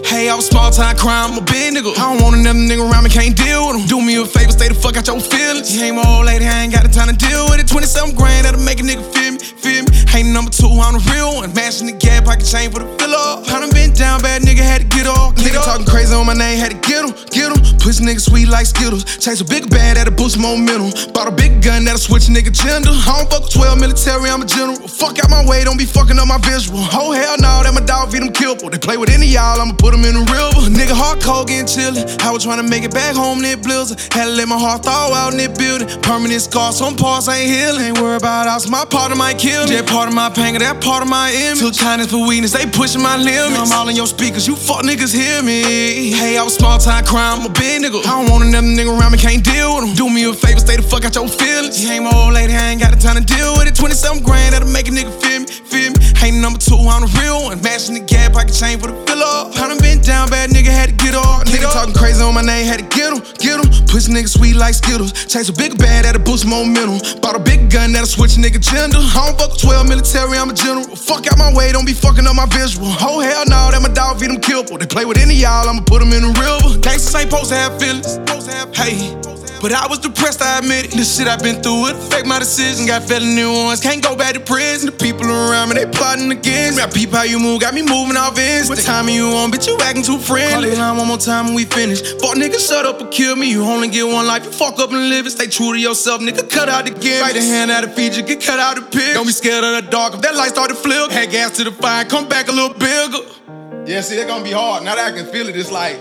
Hey, I was small time crime, I'm a big nigga. I don't want another nigga around me, can't deal with him. Do me a favor, stay the fuck out your feelings. You ain't my old lady, I ain't got the time to deal with it. 27 grand, that'll make a nigga feel me, feel me. Ain't number two, I'm the real one. Mashing the gap, pocket chain for the filler. I done been down bad, nigga had to get off. Nigga talking crazy on my name, had to get him, get him. Pussy nigga sweet like Skittles. Chase a big bad, that'll boost momentum. Bought a big gun, that'll switch a nigga gender. I don't fuck with 12 military, I'm a general. Fuck out my way, don't be fucking up my visual. Oh hell no, that my dog feed them killable. They play with any y'all, I'ma put them in the river. Nigga hardcore getting chillin'. I was tryna make it back home, in that blizzard. Had to let my heart thaw out in that building. Permanent scars, some parts ain't healing. Ain't worried about us, my partner might kill me. That part of my pain, that part of my image. Took kindness for weakness, they pushing my limits. I'm all in your speakers, you fuck niggas hear me. Hey, I was small time crime, I'm a big nigga. I don't want another nigga around me, can't deal with him. Do me a favor, stay the fuck out your feelings. You ain't my old lady, I ain't got the time to deal with it. 27 grand, that'll make a nigga feel me, feel me. Ain't number two, I'm the real one. Mashing the gap, pocket chain for the filler. I done been down bad, nigga had to get off. Nigga talking crazy on my name, had to get him, get him. Pussy nigga sweet like Skittles. Chase a big bad, that'll boost momentum. Bought a big gun, that'll switch a nigga gender. I don't fuck with 12 military, I'm a general. Fuck out my way, don't be fucking up my visual. Oh hell no, that my dog feed them killable. They play with any y'all, I'ma put them in the river. Gangsters ain't supposed to have feelings, hey. But I was depressed, I admit it. This shit I've been through, it affect my decision. Got felony ones, can't go back to prison. The people around me, they plotting against me. I peep how you move, got me moving off instinct. What time are you on, bitch, you acting too friendly. Call it line one more time when we finish. Fuck nigga, shut up or kill me. You only get one life, you fuck up and live it. Stay true to yourself, nigga, cut out the gift. Right the hand out of feature, get cut out the pick. Don't be scared of the dark, if that light start to flip. Had gas to the fire, come back a little bigger. Yeah, see, it's gonna be hard. Now that I can feel it, it's like,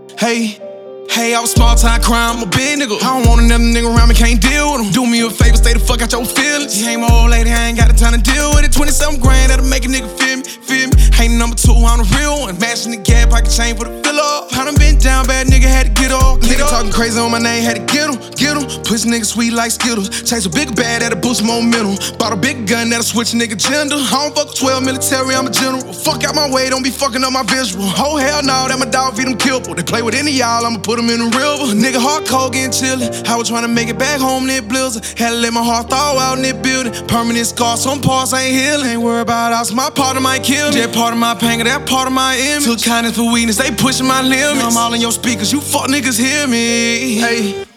Hey, I was small time crime, I'm a big nigga. I don't want another nigga around me, can't deal with him. Do me a favor, stay the fuck out your feelings. You ain't my old lady, I ain't got the time to deal with it. 27 grand, that'll make a nigga feel me, feel me. Ain't number two, I'm the real one. Mashing the gap, pocket chain for the filler. I done been down bad, nigga had to get off. Nigga talking crazy on my name, had to get him, get him. Pussy nigga sweet like Skittles. Chase a big bad, that'll boost momentum. Bought a big gun, that'll switch a nigga gender. I don't fuck with 12 military, I'm a general. Fuck out my way, don't be fucking up my visual. Oh hell no, that my dog feed them killable. They play with any y'all, I'ma put them in the river. Nigga hardcore getting chillin'. I was tryna make it back home, in that blizzard. Had to let my heart thaw out in that building. Permanent scars, some parts ain't healing. Ain't worried about us, my partner might kill me. That part of my pain, that part of my image. Took kindness for weakness, they pushing my limits. I'm all in your speakers, you fuck niggas hear me. Hey.